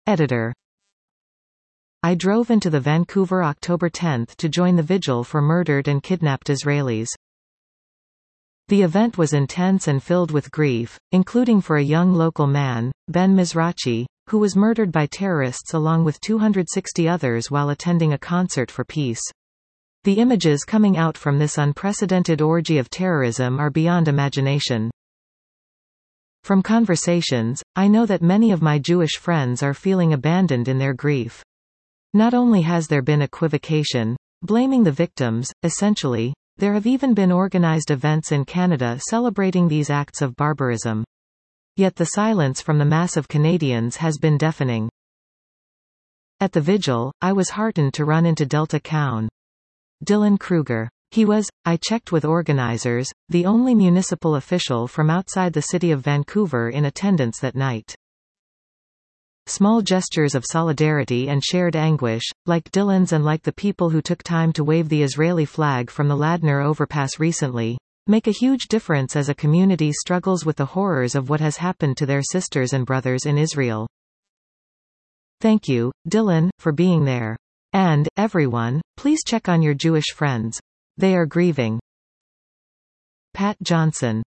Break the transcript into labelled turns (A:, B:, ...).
A: Editor. I drove into the Vancouver October 10 to join the vigil for murdered and kidnapped Israelis. The event was intense and filled with grief, including for a young local man, Ben Mizrachi, who was murdered by terrorists along with 260 others while attending a concert for peace. The images coming out from this unprecedented orgy of terrorism are beyond imagination. From conversations, I know that many of my Jewish friends are feeling abandoned in their grief. Not only has there been equivocation, blaming the victims, essentially, there have even been organized events in Canada celebrating these acts of barbarism. Yet the silence from the mass of Canadians has been deafening. At the vigil, I was heartened to run into Delta Coun. Dylan Kruger. He was, I checked with organizers, the only municipal official from outside the city of Vancouver in attendance that night. Small gestures of solidarity and shared anguish, like Dylan's and like the people who took time to wave the Israeli flag from the Ladner overpass recently, make a huge difference as a community struggles with the horrors of what has happened to their sisters and brothers in Israel. Thank you, Dylan, for being there. And, everyone, please check on your Jewish friends. They are grieving. Pat Johnson.